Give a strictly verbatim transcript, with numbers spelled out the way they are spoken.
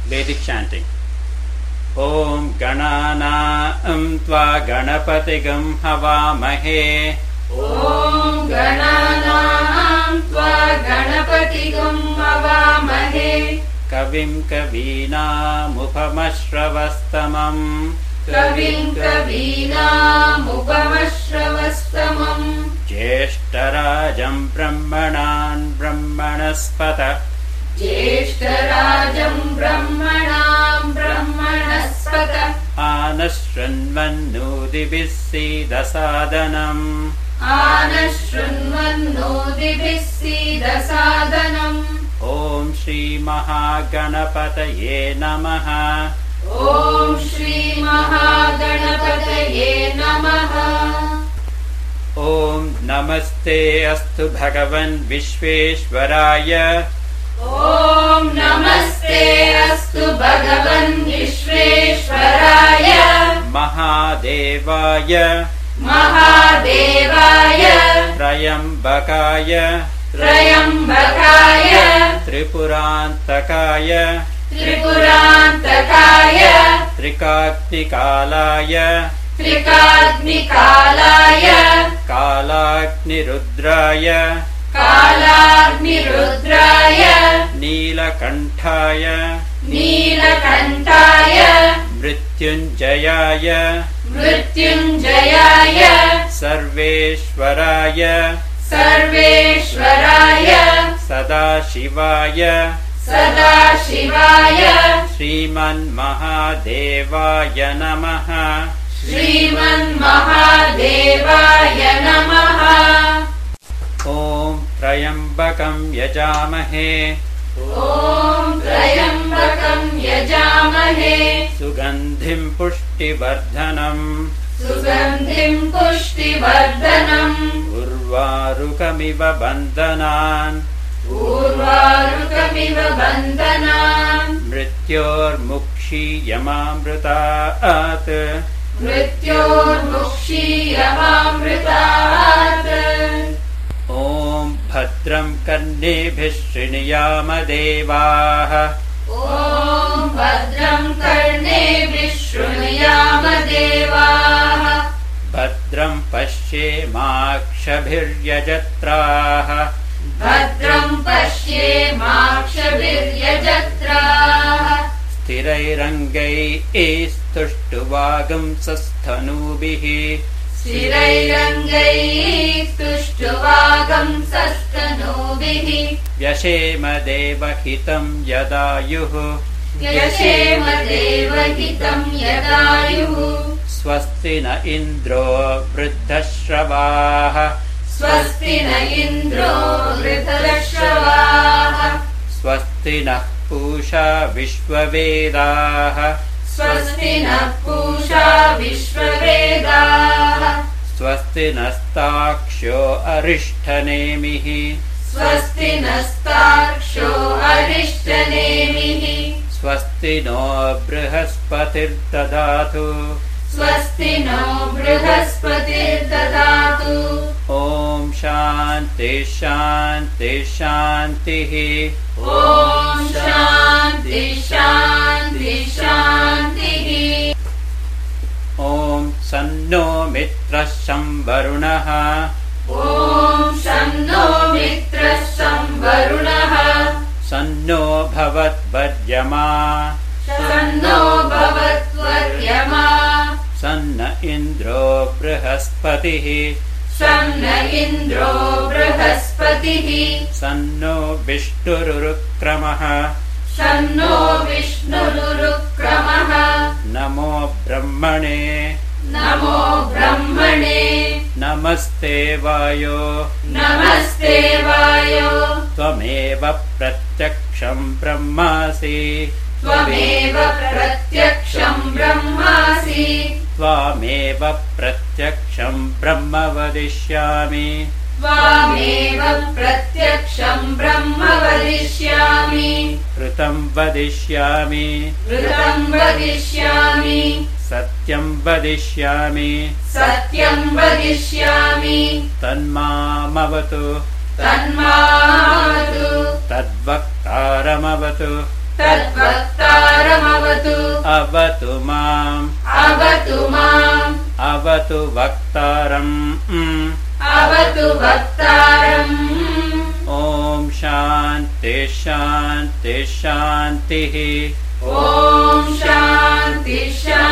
Vedic chanting. Om Gananam Tva Ganapatigam Havamahe. Om Gananam Tva Ganapatigam Havamahe. Kavim Kavinam Upamashravastamam. Kavim Kavinam Upamashravastamam. Jeshtarajam Brahmanan Brahmanaspata. Jeshtarajam Brahmanam Brahmanaspata. Anashranvannudibhissidasadanam. Anashranvannudibhissidasadanam. Om Shri Mahaganapataye Namaha. Om Shri Mahaganapataye Namaha. Om Namaste Astu Bhagavan Vishveshwaraya. Om Namaste Astu Bhagavan Vishveshwaraya. Mahadevaya. Mahadevaya. Trayambakaya. Trayambakaya. Tripurantakaya. Tripurantakaya. Trikagnikalaya. Trikagnikalaya. Kalagnirudraya. Kalagnirudraya. Neelakanthaya. Neelakantaya. Mrityunjayaya. Mrityunjayaya. Sarveshwaraya. Sarveshwaraya. Sadashivaya. Sadashivaya. Sriman Mahadevaya Namaha. Sriman Mahadevaya Namaha. Om Trayambakam Yajamahe. Om Trayambakam Yajamahe. Sugandhim Pushtivardhanam. Sugandhim Pushtivardhanam. Urvarukamiva Bandhanan. Urvarukamiva Bandhanan. Mrityormukshiyamamritaat. Mrityormukshiyamamritaat. Om Bhadram Karnebhih Shriyama Devaah. Om Bhadram Karnebhih Shriyama Devaah. Bhadram Pashyemakshabhiryajatraah. Bhadram Pashyemakshabhiryajatraah. Sthirairangai istuštuvagam sasthanubihi. Sthirairangai tuštuvagam sastanubihi. Vyashema devahitam yadayuh. Vyashema devahitam yadayuh. Swasti na indro vruddhashravah. Swasti na indro vruddhashravah. Swasti na pusha vishvavedah. Swasti nः पूषा विश्ववेदाः. Swasti nastaksho arishthanemihi. Swasti नस्ताक्षो अरिष्टनेमिः. Swasti no brihaspatir dadatu. Swasti no बृहस्पतिर् ददातु. Om Shanti Shanti Shantihi. Om Shanti Shanti Shantihi. Om Sanno Mitrasham Varunaha. Om Sanno Mitrasham Varunaha. Sanno Bhavat Varyama. Sanno Bhavat Varyama. Sanna Indro Brihaspatihi. Sanna Indro Brihaspatihi. Sanno Vishnurukramaha. Sanno Vishnurukramaha. Namo Brahmane. Namo Brahmane. Namaste Vayo. Namaste Vayo. Tvameva Pratyaksham Brahmasi. Tvameva Pratyaksham Brahmasi. Tvameva Pratyaksham Brahma vadishyami. Tvameva Pratyaksham Brahma vadishyami. Kritam vadishyami. Kritam vadishyami. Satyam vadishyami. Satyam vadishyami. Tanmamavatu. Tanmamavatu. Tadvaktaramavatu. तद्वक्तारमवतु अवतु माम् अवतु माम् अवतु वक्तारम् अवतु वक्तारम् ॐ शान्ति शान्ति शान्तिः ॐ शान्ति शान्ति